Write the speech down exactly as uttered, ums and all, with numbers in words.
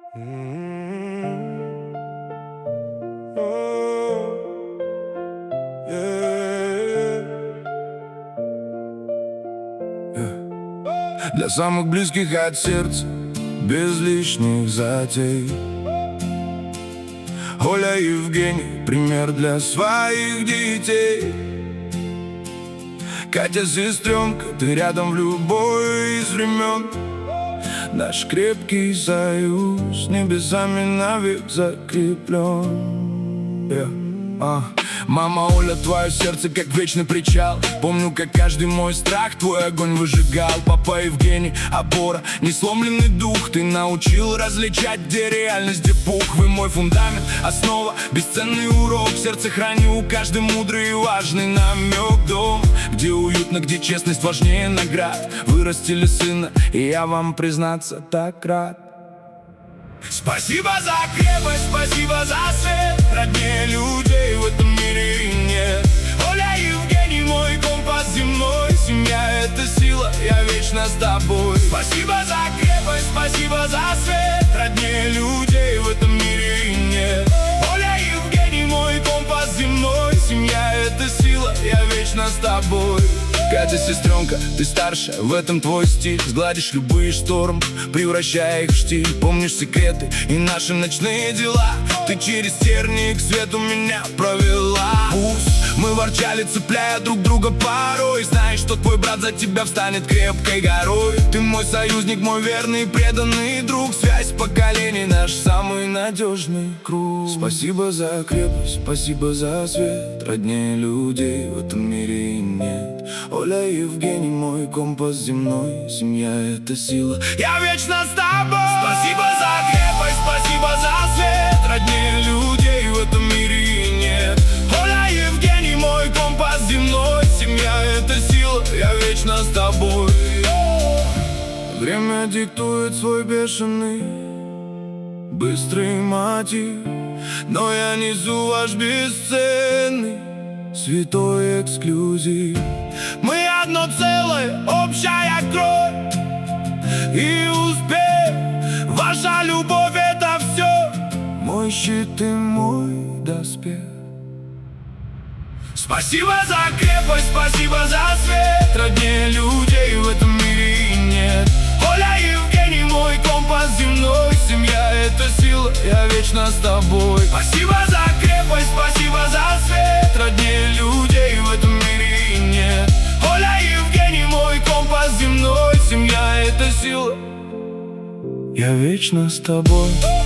Для самых близких от сердца, без лишних затей. Оля и Евгений — пример для своих детей. Катя, сестренка, ты рядом в любой из времен. Наш крепкий союз небесами навек закреплен. yeah. а. Мама Оля, твое сердце как вечный причал. Помню, как каждый мой страх твой огонь выжигал. Папа Евгений — опора, несломленный дух. Ты научил различать, где реальность, где пух. Вы мой фундамент, основа, бесценный урок. В сердце храню каждый мудрый и важный намек. Дом, где уютно, где честность важнее наград. Вырастили сына, и я вам, признаться, так рад. Спасибо за крепость, спасибо за свет. Роднее людей в этом мире и нет. Оля и Евгений — мой компас земной. Семья — это сила, я вечно с тобой. Спасибо за крепость, спасибо за свет. Роднее людей в этом мире и нет. Оля и Евгений — мой компас земной. Семья — это сила, я вечно с тобой. Катя, сестренка, ты старшая, в этом твой стиль. Сгладишь любые штормы, превращая их в штиль. Помнишь секреты и наши ночные дела. Ты через тернии к свету меня провела. Пусть мы ворчали, цепляя друг друга порой, знаешь, что твой брат за тебя встанет крепкой горой. Ты мой союзник, мой верный, преданный друг. Связь поколений — наш самый надежный круг. Спасибо за крепость, спасибо за свет. Роднее людей в этом мире и нет. Оля и Евгений — мой компас земной. Семья — это сила, я вечно с тобой. Спасибо за крепость, спасибо за свет. Роднее людей в этом мире и нет. Оля и Евгений — мой компас земной. Семья — это сила, я вечно с тобой. Время диктует свой бешеный, быстрый мотив, но я несу ваш бесценный, святой эксклюзив. Мы одно целое, общая кровь и успех. Ваша любовь — это все, мой щит и мой доспех. Спасибо за крепость, спасибо за свет. Роднее людей в этом мире и нет. Оля и Евгений — мой компас земной. Семья — это сила, я вечно с тобой. Спасибо за крепость, спасибо за свет. Роднее людей в этом мире и нет. Оля и Евгений — мой компас земной. Семья — это сила, я вечно с тобой.